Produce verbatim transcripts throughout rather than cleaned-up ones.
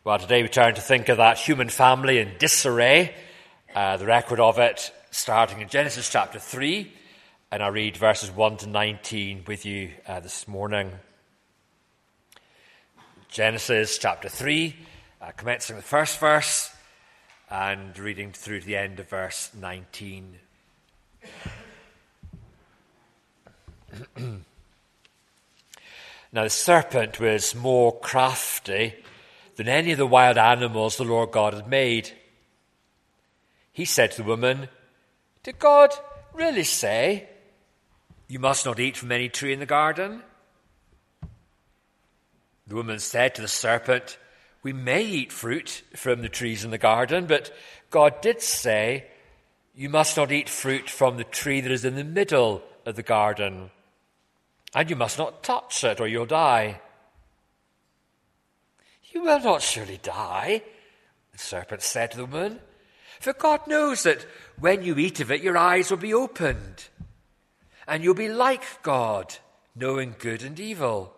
Well, today we turn to think of that human family in disarray, uh, the record of it starting in Genesis chapter three, and I read verses one to nineteen with you uh, this morning. Genesis chapter three, uh, commencing with the first verse and reading through to the end of verse nineteen. Now the serpent was more crafty than any of the wild animals the Lord God had made. He said to the woman, "Did God really say, 'You must not eat from any tree in the garden'?" The woman said to the serpent, "We may eat fruit from the trees in the garden, but God did say, 'You must not eat fruit from the tree that is in the middle of the garden, and you must not touch it or you'll die.'" "You will not surely die," the serpent said to the woman, "for God knows that when you eat of it, your eyes will be opened, and you'll be like God, knowing good and evil."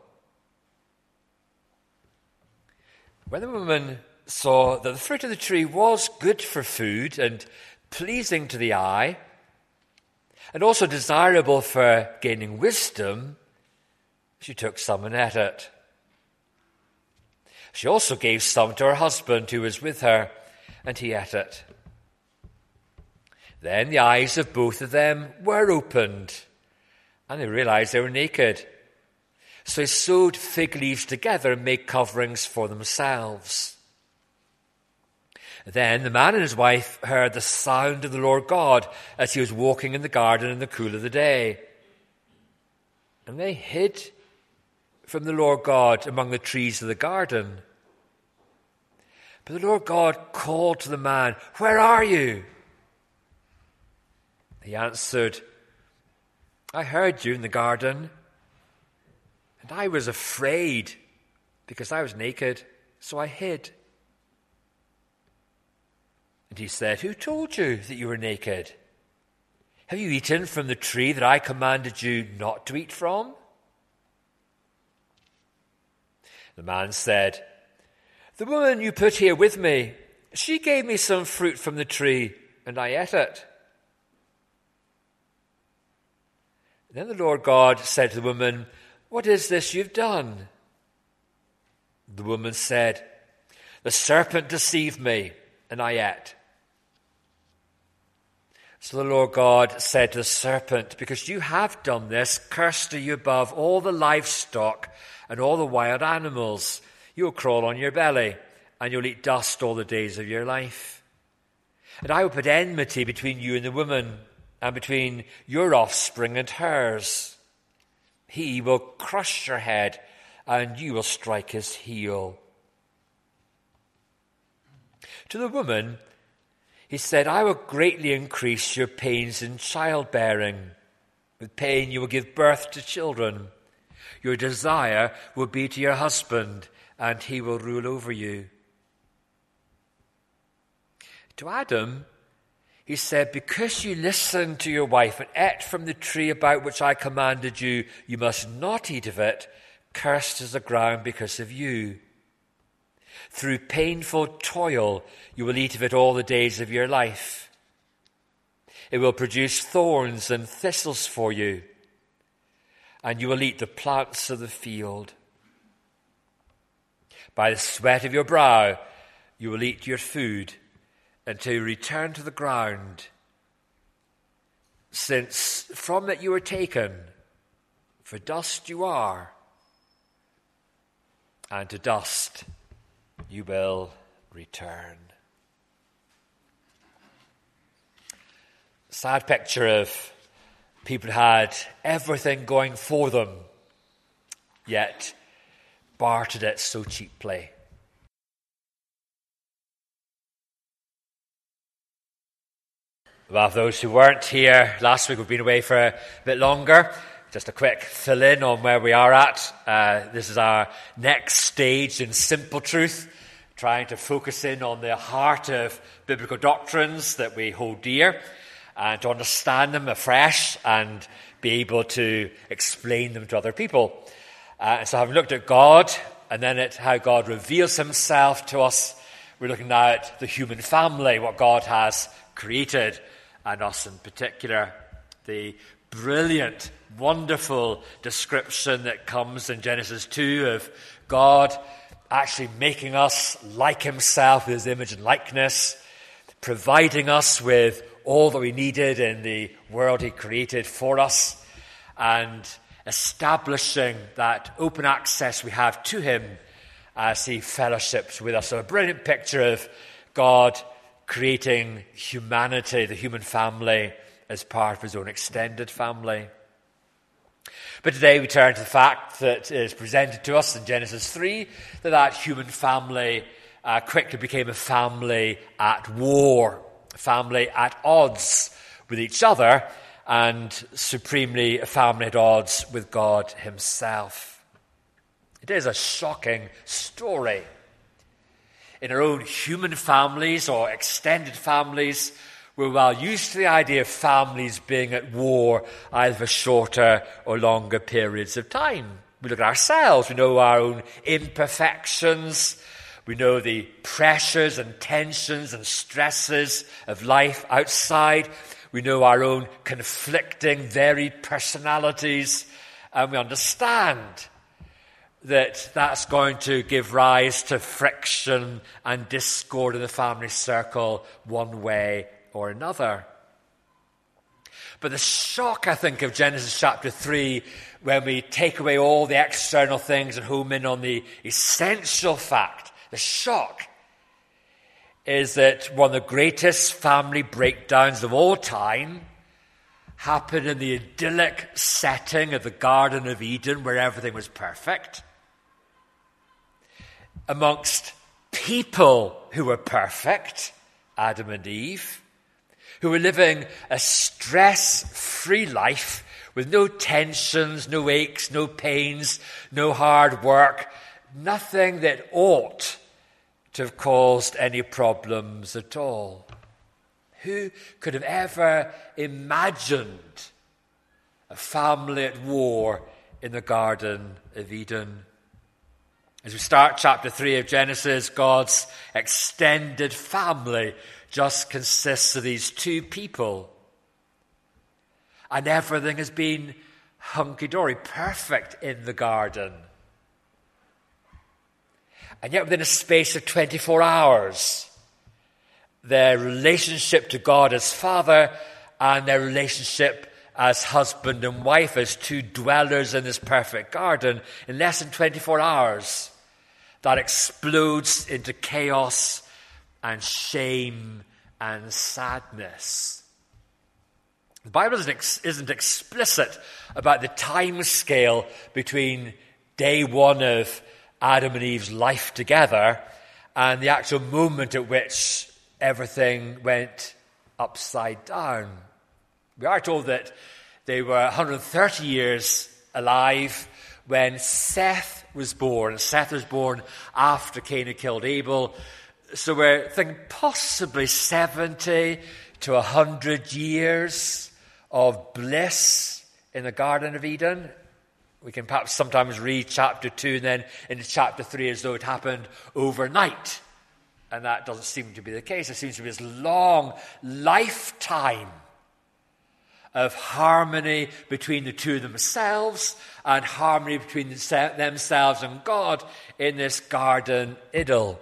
When the woman saw that the fruit of the tree was good for food and pleasing to the eye, and also desirable for gaining wisdom, she took some and ate it. She also gave some to her husband who was with her, and he ate it. Then the eyes of both of them were opened, and they realized they were naked. So they sewed fig leaves together and made coverings for themselves. Then the man and his wife heard the sound of the Lord God as he was walking in the garden in the cool of the day. And they hid from the Lord God among the trees of the garden. But the Lord God called to the man, "Where are you?" He answered, "I heard you in the garden, and I was afraid because I was naked, so I hid." And he said, "Who told you that you were naked? Have you eaten from the tree that I commanded you not to eat from?" The man said, "The woman you put here with me, she gave me some fruit from the tree, and I ate it." Then the Lord God said to the woman, "What is this you've done?" The woman said, "The serpent deceived me, and I ate." So the Lord God said to the serpent, "Because you have done this, cursed are you above all the livestock and all the wild animals. You'll crawl on your belly, and you'll eat dust all the days of your life. And I will put enmity between you and the woman, and between your offspring and hers. He will crush your head, and you will strike his heel." To the woman, he said, "I will greatly increase your pains in childbearing. With pain you will give birth to children. Your desire will be to your husband, and he will rule over you." To Adam, he said, "Because you listened to your wife and ate from the tree about which I commanded you, you must not eat of it. Cursed is the ground because of you. Through painful toil, you will eat of it all the days of your life. It will produce thorns and thistles for you, and you will eat the plants of the field. By the sweat of your brow, you will eat your food until you return to the ground, since from it you were taken, for dust you are, and to dust you will return." Sad picture of people who had everything going for them, yet bartered it so cheaply. Well, for those who weren't here last week, we've been away for a bit longer. Just a quick fill-in on where we are at. Uh, this is our next stage in Simple Truth, trying to focus in on the heart of biblical doctrines that we hold dear, and to understand them afresh and be able to explain them to other people. Uh, and so having looked at God, and then at how God reveals himself to us. We're looking now at the human family, what God has created, and us in particular. The brilliant, wonderful description that comes in Genesis two of God actually making us like himself with his image and likeness, providing us with all that we needed in the world he created for us, and establishing that open access we have to him as he fellowships with us. So a brilliant picture of God creating humanity, the human family, as part of his own extended family. But today we turn to the fact that is presented to us in Genesis three, that that human family uh, quickly became a family at war, a family at odds with each other, and supremely a family at odds with God himself. It is a shocking story. In our own human families or extended families, we're well used to the idea of families being at war either for shorter or longer periods of time. We look at ourselves, we know our own imperfections, we know the pressures and tensions and stresses of life outside, we know our own conflicting, varied personalities, and we understand that that's going to give rise to friction and discord in the family circle one way or another. But the shock, I think, of Genesis chapter three, when we take away all the external things and home in on the essential fact, the shock is that one of the greatest family breakdowns of all time happened in the idyllic setting of the Garden of Eden, where everything was perfect, amongst people who were perfect, Adam and Eve, who were living a stress-free life with no tensions, no aches, no pains, no hard work, nothing that ought to have caused any problems at all. Who could have ever imagined a family at war in the Garden of Eden? As we start chapter three of Genesis, God's extended family just consists of these two people. And everything has been hunky-dory, perfect in the garden. And yet within a space of twenty-four hours, their relationship to God as Father and their relationship as husband and wife, as two dwellers in this perfect garden, in less than twenty-four hours, that explodes into chaos and shame and sadness. The Bible isn't, ex- isn't explicit about the time scale between day one of Adam and Eve's life together and the actual moment at which everything went upside down. We are told that they were one hundred thirty years alive when Seth was born. Seth was born after Cain had killed Abel. So we're thinking possibly seventy to one hundred years of bliss in the Garden of Eden. We can perhaps sometimes read chapter two and then into chapter three as though it happened overnight. And that doesn't seem to be the case. It seems to be this long lifetime of harmony between the two themselves and harmony between themselves and God in this garden idyll,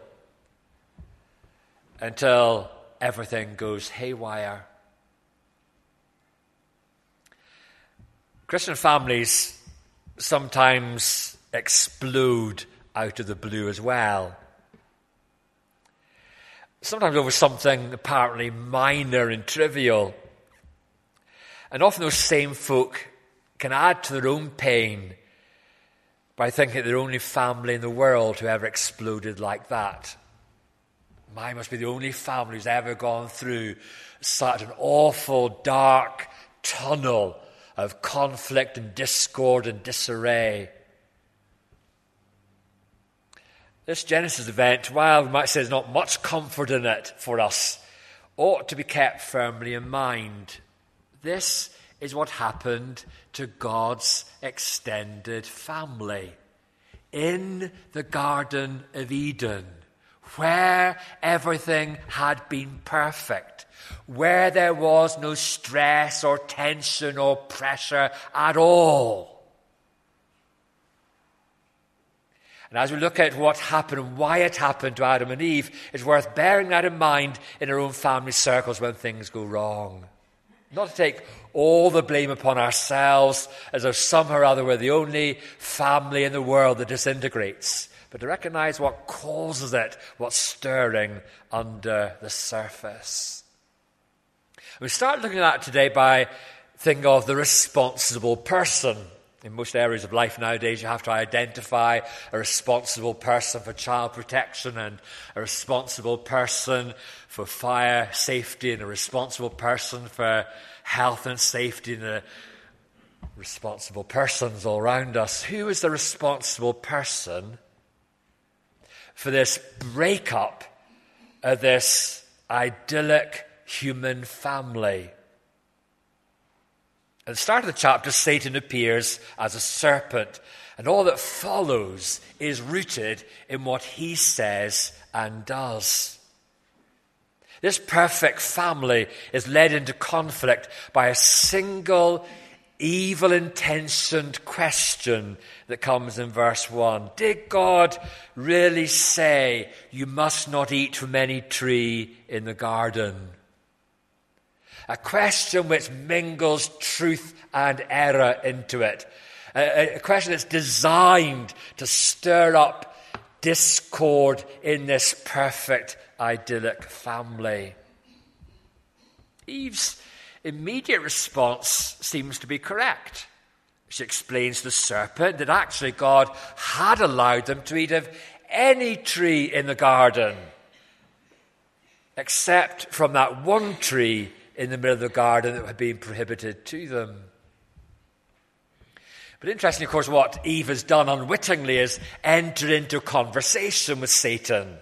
until everything goes haywire. Christian families sometimes explode out of the blue as well. Sometimes over something apparently minor and trivial. And often those same folk can add to their own pain by thinking they're the only family in the world who ever exploded like that. Mine must be the only family who's ever gone through such an awful, dark tunnel of conflict and discord and disarray. This Genesis event, while we might say there's not much comfort in it for us, ought to be kept firmly in mind. This is what happened to God's extended family. in the Garden of Eden, where everything had been perfect, where there was no stress or tension or pressure at all. And as we look at what happened and why it happened to Adam and Eve, it's worth bearing that in mind in our own family circles when things go wrong. Not to take all the blame upon ourselves as though somehow or other we're the only family in the world that disintegrates, but to recognize what causes it, what's stirring under the surface. We start looking at that today by thinking of the responsible person. In most areas of life nowadays, you have to identify a responsible person for child protection and a responsible person for fire safety and a responsible person for health and safety and a responsible persons all around us. Who is the responsible person for this breakup of this idyllic human family? At the start of the chapter, Satan appears as a serpent, and all that follows is rooted in what he says and does. This perfect family is led into conflict by a single evil-intentioned question that comes in verse one. Did God really say you must not eat from any tree in the garden? A question which mingles truth and error into it. A, a question that's designed to stir up discord in this perfect, idyllic family. Eve's immediate response seems to be correct. She explains to the serpent that actually God had allowed them to eat of any tree in the garden, except from that one tree in the middle of the garden that had been prohibited to them. But interestingly, of course, what Eve has done unwittingly is enter into conversation with Satan.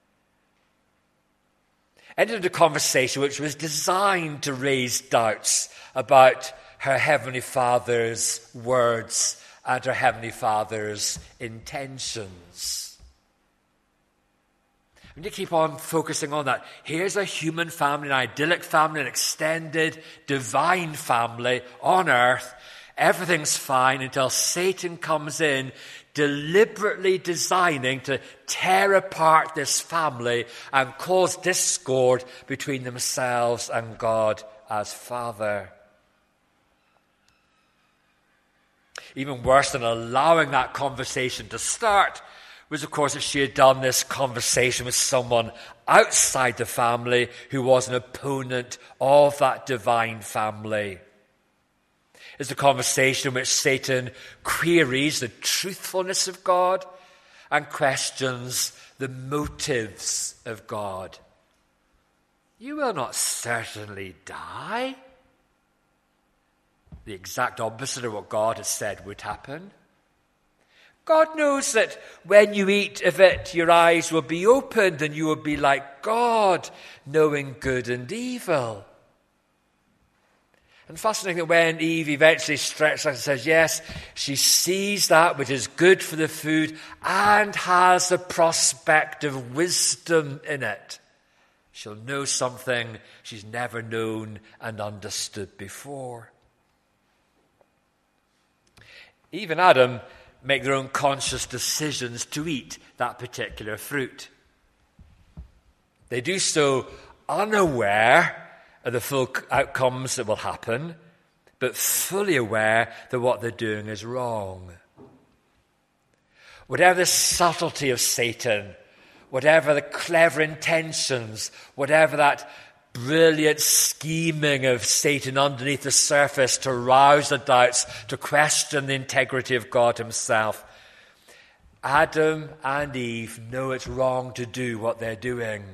Entered into conversation which was designed to raise doubts about her Heavenly Father's words and her Heavenly Father's intentions. We need to keep on focusing on that. Here's a human family, an idyllic family, an extended divine family on earth. Everything's fine until Satan comes in, deliberately designing to tear apart this family and cause discord between themselves and God as Father. Even worse than allowing that conversation to start was, of course, that she had done this conversation with someone outside the family who was an opponent of that divine family. It's a conversation in which Satan queries the truthfulness of God and questions the motives of God. You will not certainly die. The exact opposite of what God has said would happen. God knows that when you eat of it, your eyes will be opened and you will be like God, knowing good and evil. And fascinating that when Eve eventually stretches out and says yes, she sees that which is good for the food and has the prospect of wisdom in it. She'll know something she's never known and understood before. Eve and Adam make their own conscious decisions to eat that particular fruit. They do so unaware of the full outcomes that will happen, but fully aware that what they're doing is wrong. Whatever the subtlety of Satan, whatever the clever intentions, whatever that brilliant scheming of Satan underneath the surface to rouse the doubts, to question the integrity of God himself, Adam and Eve know it's wrong to do what they're doing.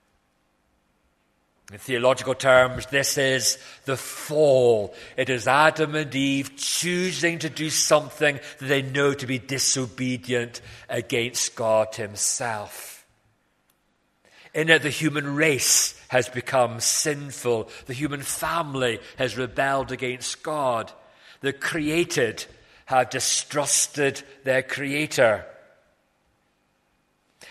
In theological terms, this is the fall. It is Adam and Eve choosing to do something that they know to be disobedient against God himself. In it, the human race has become sinful. The human family has rebelled against God. The created have distrusted their Creator.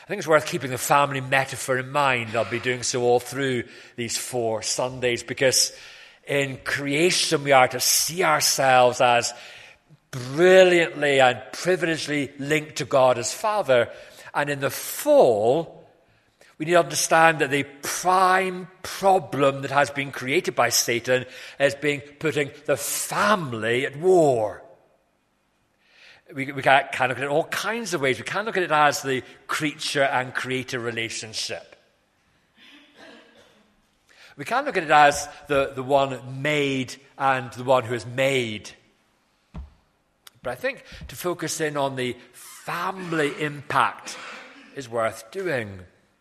I think it's worth keeping the family metaphor in mind. I'll be doing so all through these four Sundays, because in creation we are to see ourselves as brilliantly and privilegedly linked to God as Father. And in the fall, we need to understand that the prime problem that has been created by Satan is being putting the family at war. We, we can, can look at it in all kinds of ways. We can look at it as the creature and creator relationship. We can look at it as the, the one made and the one who is made. But I think to focus in on the family impact is worth doing.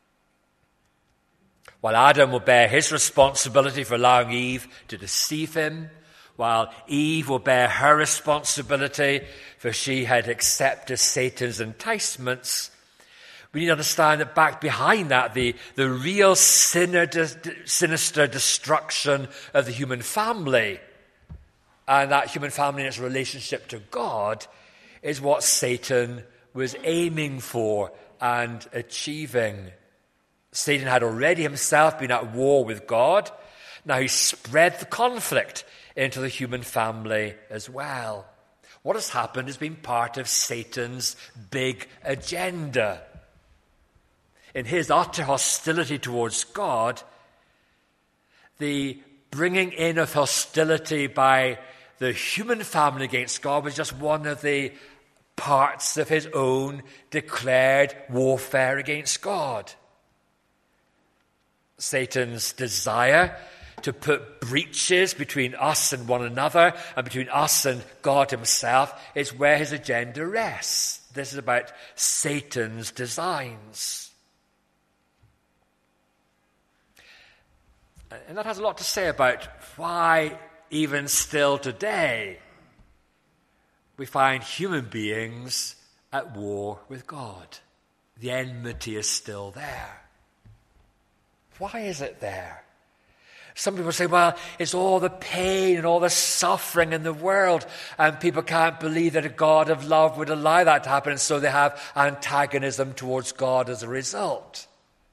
While Adam will bear his responsibility for allowing Eve to deceive him, while Eve will bear her responsibility for she had accepted Satan's enticements, we need to understand that back behind that, the, the real sinister destruction of the human family and that human family in its relationship to God is what Satan was aiming for and achieving. Satan had already himself been at war with God. Now he spread the conflict into the human family as well. What has happened has been part of Satan's big agenda. In his utter hostility towards God, the bringing in of hostility by the human family against God was just one of the parts of his own declared warfare against God. Satan's desire to put breaches between us and one another and between us and God himself is where his agenda rests. This is about Satan's designs. And that has a lot to say about why, even still today, we find human beings at war with God. The enmity is still there. Why is it there? Some people say, well, it's all the pain and all the suffering in the world, and people can't believe that a God of love would allow that to happen, and so they have antagonism towards God as a result.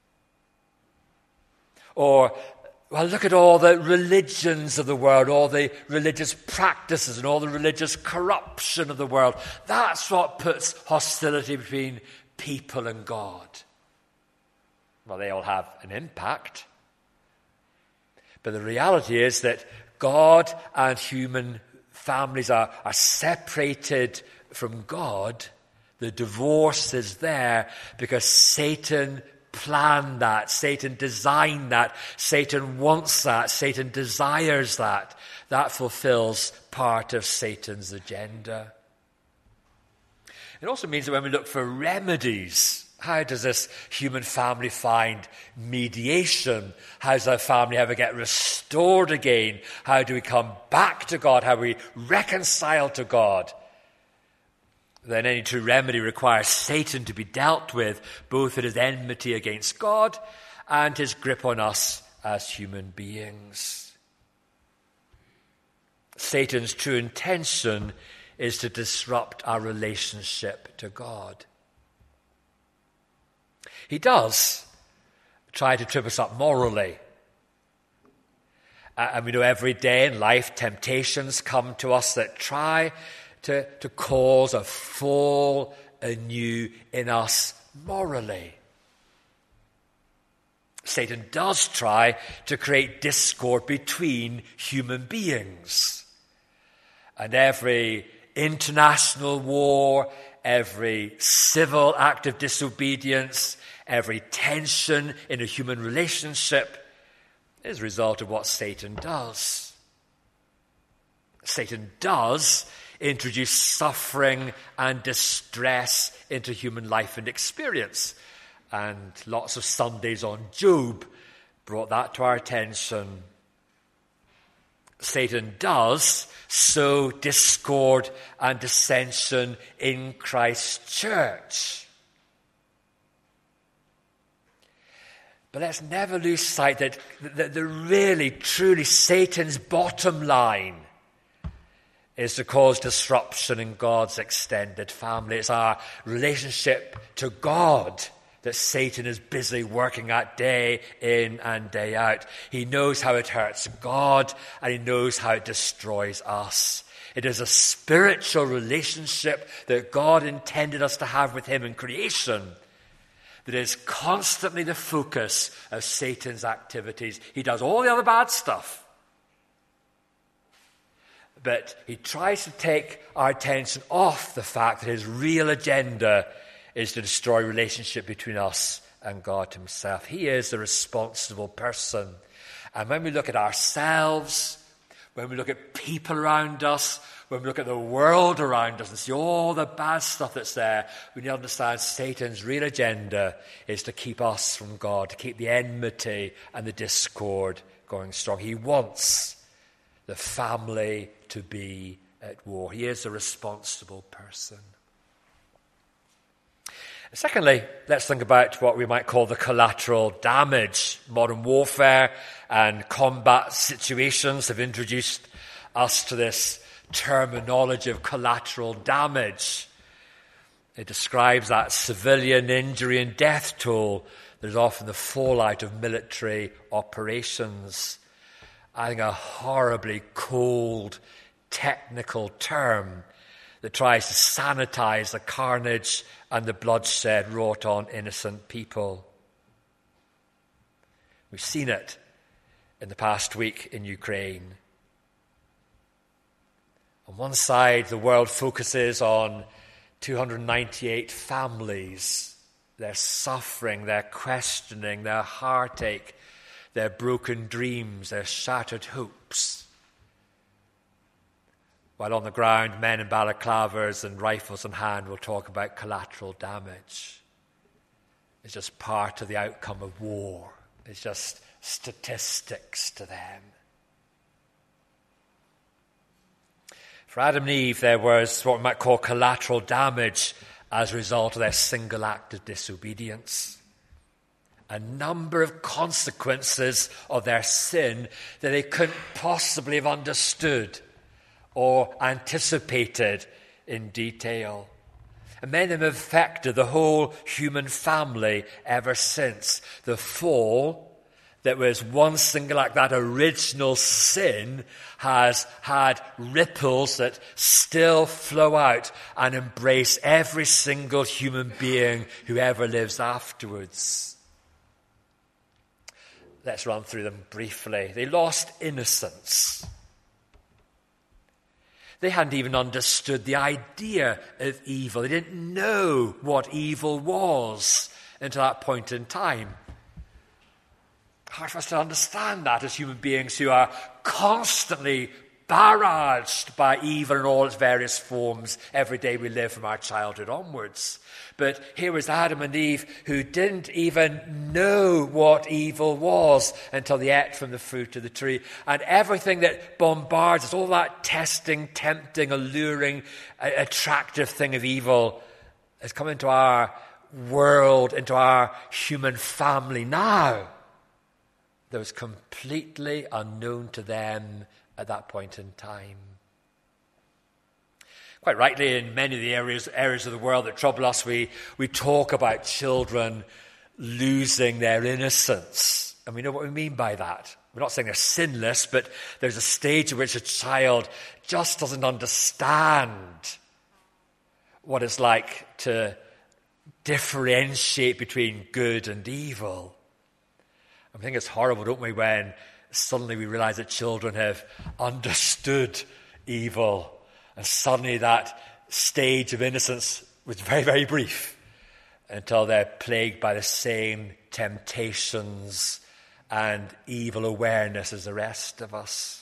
Or, well, look at all the religions of the world, all the religious practices and all the religious corruption of the world. That's what puts hostility between people and God. Well, they all have an impact. But the reality is that God and human families are, are separated from God. The divorce is there because Satan planned that. Satan designed that. Satan wants that. Satan desires that. That fulfills part of Satan's agenda. It also means that when we look for remedies, how does this human family find mediation? How does our family ever get restored again? How do we come back to God? How do we reconcile to God? Then any true remedy requires Satan to be dealt with, both in his enmity against God and his grip on us as human beings. Satan's true intention is to disrupt our relationship to God. He does try to trip us up morally. Uh, and we know every day in life temptations come to us that try to, to cause a fall anew in us morally. Satan does try to create discord between human beings. And every international war, every civil act of disobedience, every tension in a human relationship is a result of what Satan does. Satan does introduce suffering and distress into human life and experience. And lots of Sundays on Job brought that to our attention. Satan does sow discord and dissension in Christ's church. But let's never lose sight that the, the really, truly Satan's bottom line is to cause disruption in God's extended family. It's our relationship to God that Satan is busy working at day in and day out. He knows how it hurts God, and he knows how it destroys us. It is a spiritual relationship that God intended us to have with him in creation that is constantly the focus of Satan's activities. He does all the other bad stuff, but he tries to take our attention off the fact that his real agenda is to destroy relationship between us and God himself. He is a responsible person. And when we look at ourselves, when we look at people around us, when we look at the world around us and see all the bad stuff that's there, we need to understand Satan's real agenda is to keep us from God, to keep the enmity and the discord going strong. He wants the family to be at war. He is a responsible person. Secondly, let's think about what we might call the collateral damage. Modern warfare and combat situations have introduced us to this terminology of collateral damage. It describes that civilian injury and death toll that is often the fallout of military operations. I think a horribly cold, technical term that tries to sanitize the carnage and the bloodshed wrought on innocent people. We've seen it in the past week in Ukraine. On one side, the world focuses on two hundred ninety-eight families, their suffering, their questioning, their heartache, their broken dreams, their shattered hopes. While on the ground, men in balaclavas and rifles in hand will talk about collateral damage. It's just part of the outcome of war. It's just statistics to them. For Adam and Eve, there was what we might call collateral damage as a result of their single act of disobedience. A number of consequences of their sin that they couldn't possibly have understood or anticipated in detail. And many of them have affected the whole human family ever since. The fall that was one single act, that original sin, has had ripples that still flow out and embrace every single human being who ever lives afterwards. Let's run through them briefly. They lost innocence. They hadn't even understood the idea of evil. They didn't know what evil was until that point in time. Hard for us to understand that as human beings who are constantly barraged by evil in all its various forms every day we live from our childhood onwards. But here was Adam and Eve who didn't even know what evil was until they ate from the fruit of the tree. And everything that bombards us, all that testing, tempting, alluring, attractive thing of evil has come into our world, into our human family now. That was completely unknown to them at that point in time. Quite rightly, in many of the areas, areas of the world that trouble us, we, we talk about children losing their innocence. And we know what we mean by that. We're not saying they're sinless, but there's a stage at which a child just doesn't understand what it's like to differentiate between good and evil. I think it's horrible, don't we, when suddenly we realize that children have understood evil, and suddenly that stage of innocence was very, very brief until they're plagued by the same temptations and evil awareness as the rest of us.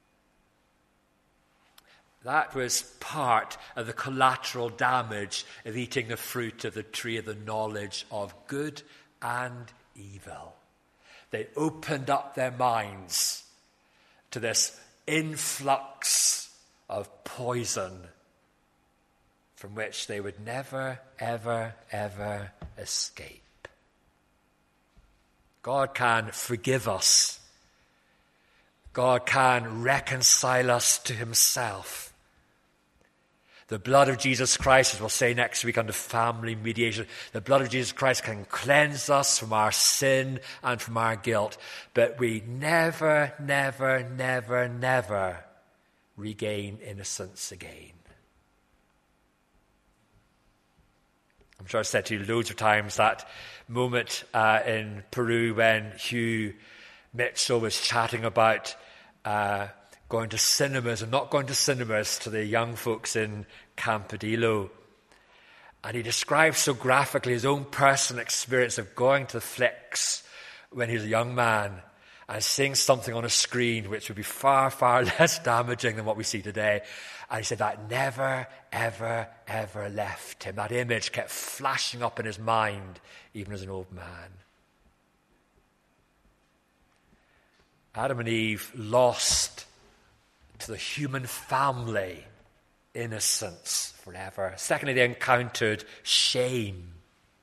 That was part of the collateral damage of eating the fruit of the tree of the knowledge of good and evil. They opened up their minds to this influx of poison from which they would never, ever, ever escape. God can forgive us. God can reconcile us to himself. The blood of Jesus Christ, as we'll say next week under family mediation, the blood of Jesus Christ can cleanse us from our sin and from our guilt. But we never, never, never, never regain innocence again. I'm sure I've said to you loads of times that moment uh, in Peru when Hugh Mitchell was chatting about uh, going to cinemas and not going to cinemas to the young folks in Campadillo. And he describes so graphically his own personal experience of going to the flicks when he was a young man and seeing something on a screen which would be far, far less damaging than what we see today. And he said that never, ever, ever left him. That image kept flashing up in his mind, even as an old man. Adam and Eve lost to the human family innocence forever. Secondly, they encountered shame.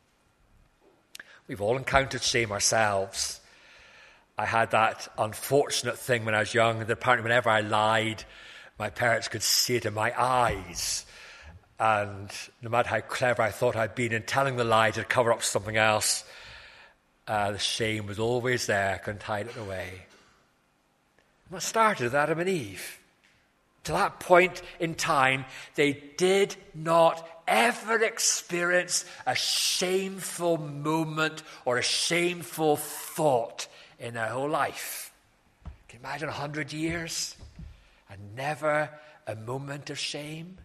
We've all encountered shame ourselves. I had that unfortunate thing when I was young that apparently whenever I lied, my parents could see it in my eyes. And no matter how clever I thought I'd been in telling the lie to cover up something else, uh, the shame was always there. I couldn't hide it away. And that started with Adam and Eve. To that point in time, they did not ever experience a shameful moment or a shameful thought in their whole life. Can you imagine a hundred years and never a moment of shame?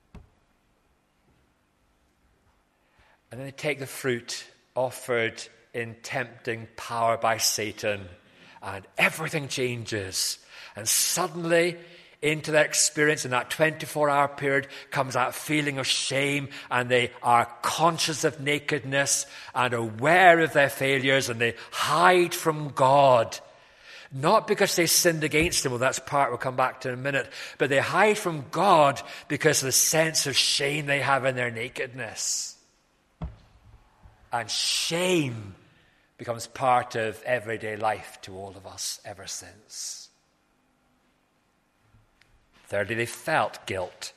And then they take the fruit offered in tempting power by Satan, and everything changes. And suddenly, into their experience in that twenty-four hour period comes that feeling of shame, and they are conscious of nakedness and aware of their failures, and they hide from God. Not because they sinned against him, well, that's part we'll come back to in a minute, but they hide from God because of the sense of shame they have in their nakedness. And shame becomes part of everyday life to all of us ever since. Thirdly, they felt guilt.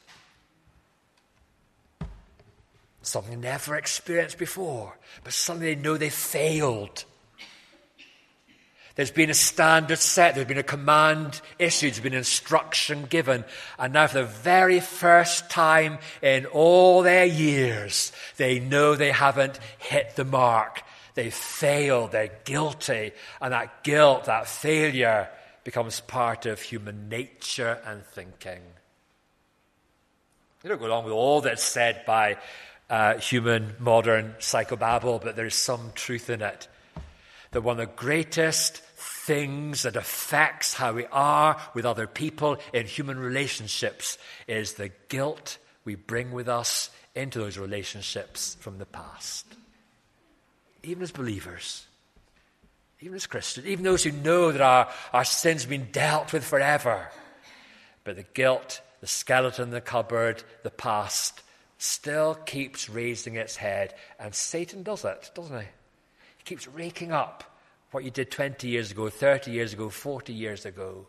Something never experienced before, but suddenly they know they failed. There's been a standard set, there's been a command issued, there's been instruction given, and now for the very first time in all their years, they know they haven't hit the mark. They failed, they're guilty, and that guilt, that failure, becomes part of human nature and thinking. You don't go along with all that's said by uh, human modern psychobabble, but there's some truth in it. That one of the greatest things that affects how we are with other people in human relationships is the guilt we bring with us into those relationships from the past. Even as believers, even as Christians, even those who know that our, our sins have been dealt with forever. But the guilt, the skeleton in the cupboard, the past, still keeps raising its head. And Satan does it, doesn't he? He keeps raking up what you did twenty years ago, thirty years ago, forty years ago.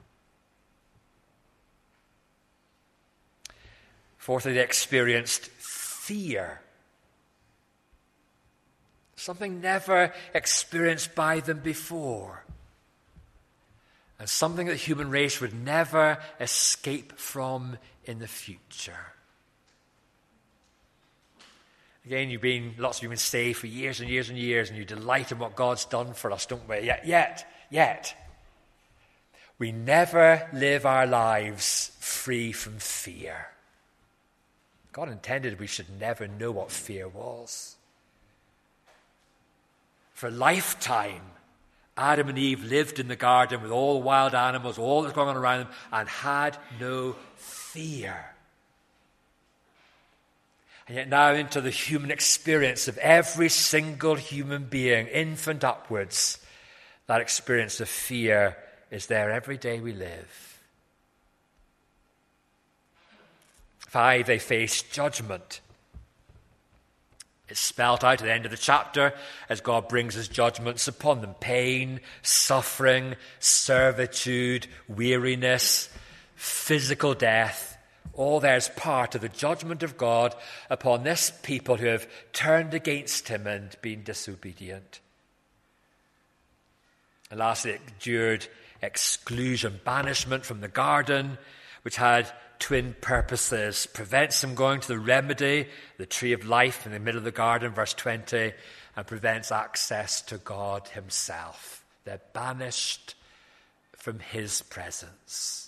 Fourthly, they experienced fear. Something never experienced by them before. And something that the human race would never escape from in the future. Again, you've been, lots of you have been saved for years and years and years, and you delight in what God's done for us, don't we? Yet, yet, yet, we never live our lives free from fear. God intended we should never know what fear was. For a lifetime, Adam and Eve lived in the garden with all the wild animals, all that's going on around them, and had no fear. And yet now into the human experience of every single human being, infant upwards, that experience of fear is there every day we live. Five, they face judgment. It's spelled out at the end of the chapter as God brings his judgments upon them. Pain, suffering, servitude, weariness, physical death, All there is part of the judgment of God upon this people who have turned against him and been disobedient. And lastly, it endured exclusion, banishment from the garden, which had twin purposes. Prevents them going to the remedy, the tree of life in the middle of the garden, verse twenty, and prevents access to God himself. They're banished from his presence.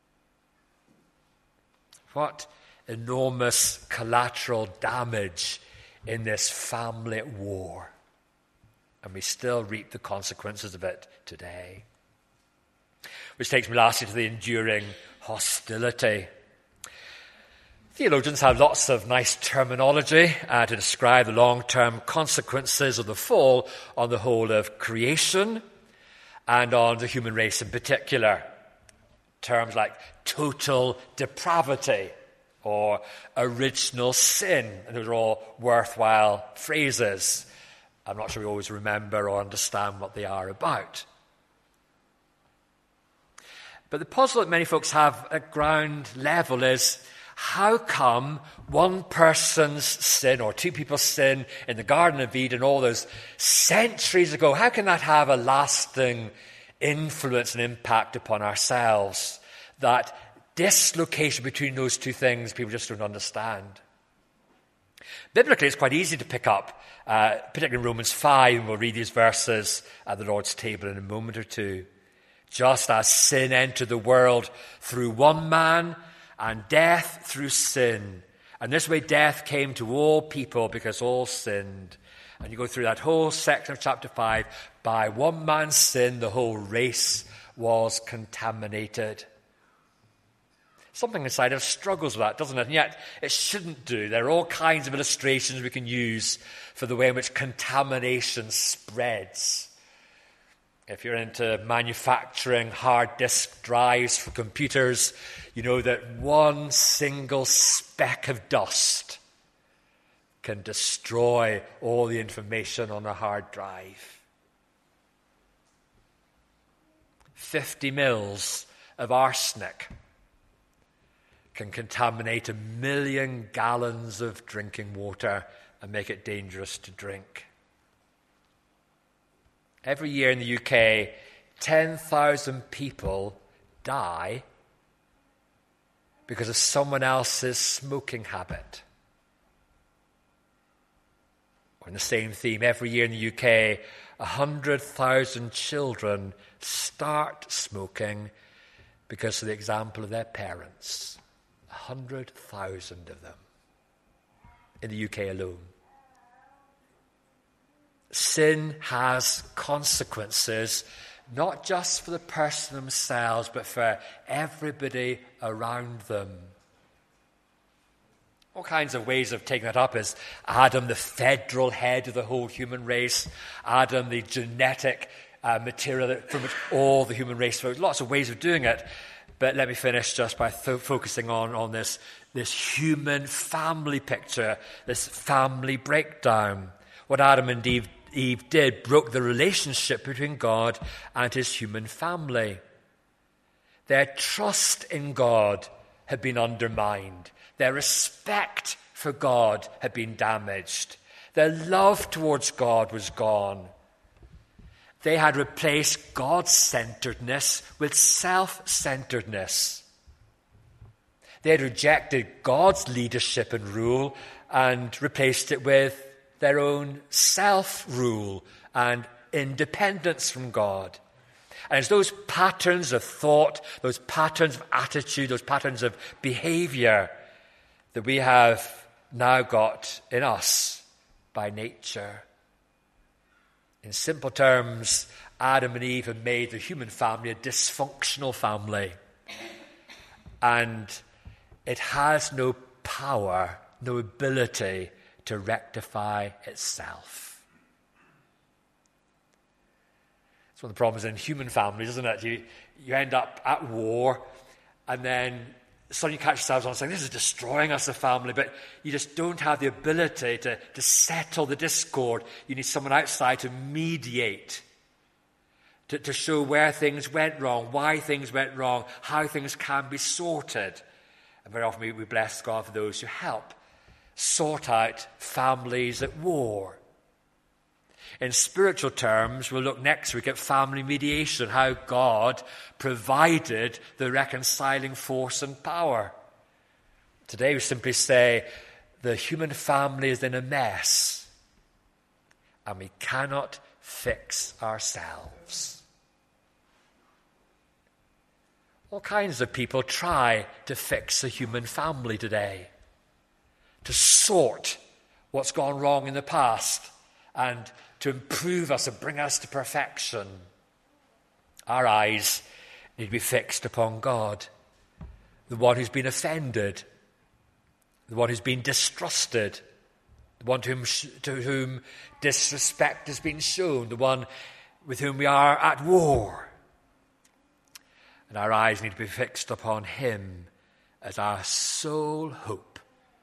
What enormous collateral damage in this family war. And we still reap the consequences of it today. Which takes me lastly to the enduring hostility. Theologians have lots of nice terminology uh, to describe the long-term consequences of the fall on the whole of creation and on the human race in particular. Terms like total depravity or original sin. And those are all worthwhile phrases. I'm not sure we always remember or understand what they are about. But the puzzle that many folks have at ground level is, how come one person's sin or two people's sin in the Garden of Eden all those centuries ago, how can that have a lasting influence and impact upon ourselves? That dislocation between those two things people just don't understand. Biblically, it's quite easy to pick up, uh, particularly in Romans five, and we'll read these verses at the Lord's table in a moment or two. Just as sin entered the world through one man, and death through sin. And this way death came to all people because all sinned. And you go through that whole section of chapter five. By one man's sin, the whole race was contaminated. Something inside us struggles with that, doesn't it? And yet it shouldn't do. There are all kinds of illustrations we can use for the way in which contamination spreads. If you're into manufacturing hard disk drives for computers, you know that one single speck of dust can destroy all the information on a hard drive. Fifty mils of arsenic can contaminate a million gallons of drinking water and make it dangerous to drink. Every year in the U K, ten thousand people die because of someone else's smoking habit. Or in the same theme, every year in the U K, one hundred thousand children start smoking because of the example of their parents. one hundred thousand of them in the U K alone. Sin has consequences, not just for the person themselves, but for everybody around them. All kinds of ways of taking that up is Adam, the federal head of the whole human race. Adam, the genetic uh, material from which all the human race flows. Lots of ways of doing it. But let me finish just by th- focusing on, on this, this human family picture, this family breakdown. What Adam and Eve Eve did broke the relationship between God and his human family. Their trust in God had been undermined. Their respect for God had been damaged. Their love towards God was gone. They had replaced God-centeredness with self-centeredness. They had rejected God's leadership and rule and replaced it with their own self-rule and independence from God. And it's those patterns of thought, those patterns of attitude, those patterns of behavior that we have now got in us by nature. In simple terms, Adam and Eve have made the human family a dysfunctional family. And it has no power, no ability to rectify itself. It's one of the problems in human families, isn't it? You, you end up at war, and then suddenly you catch yourselves on saying, this is destroying us, the family, but you just don't have the ability to, to settle the discord. You need someone outside to mediate, to, to show where things went wrong, why things went wrong, how things can be sorted. And very often we, we bless God for those who help sort out families at war. In spiritual terms, we'll look next week at family mediation, how God provided the reconciling force and power. Today we simply say the human family is in a mess and we cannot fix ourselves. All kinds of people try to fix the human family today, to sort what's gone wrong in the past and to improve us and bring us to perfection. Our eyes need to be fixed upon God, the one who's been offended, the one who's been distrusted, the one to whom, to whom disrespect has been shown, the one with whom we are at war. And our eyes need to be fixed upon him as our sole hope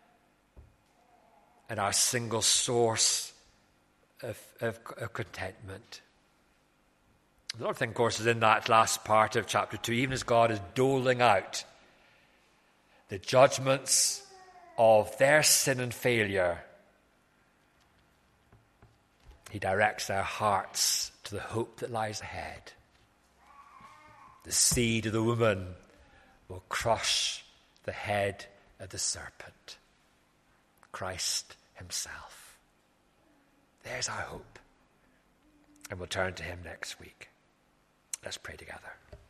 and our single source of, of, of contentment. The other thing, of course, is in that last part of chapter two, even as God is doling out the judgments of their sin and failure, he directs their hearts to the hope that lies ahead. The seed of the woman will crush the head of the serpent, Christ himself. There's our hope. And we'll turn to him next week. Let's pray together.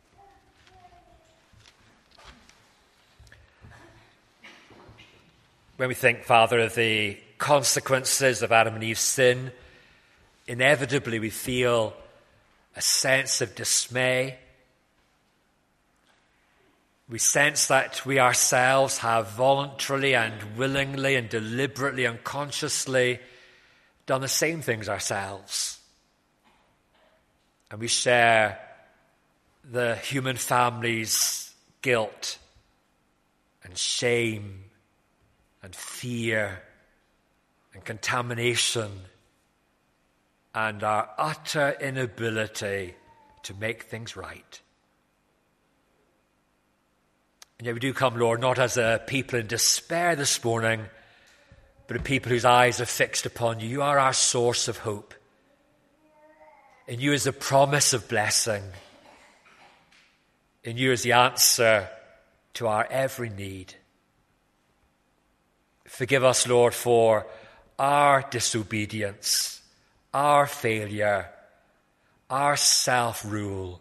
When we think, Father, of the consequences of Adam and Eve's sin, inevitably we feel a sense of dismay. We sense that we ourselves have voluntarily and willingly and deliberately and consciously done the same things ourselves. And we share the human family's guilt and shame and fear and contamination and our utter inability to make things right. And yet we do come, Lord, not as a people in despair this morning, but a people whose eyes are fixed upon you. You are our source of hope. In you is the promise of blessing. In you is the answer to our every need. Forgive us, Lord, for our disobedience, our failure, our self-rule,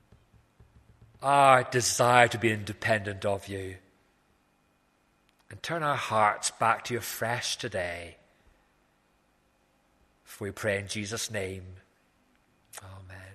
our desire to be independent of you. And turn our hearts back to you afresh today. For we pray in Jesus' name. Amen.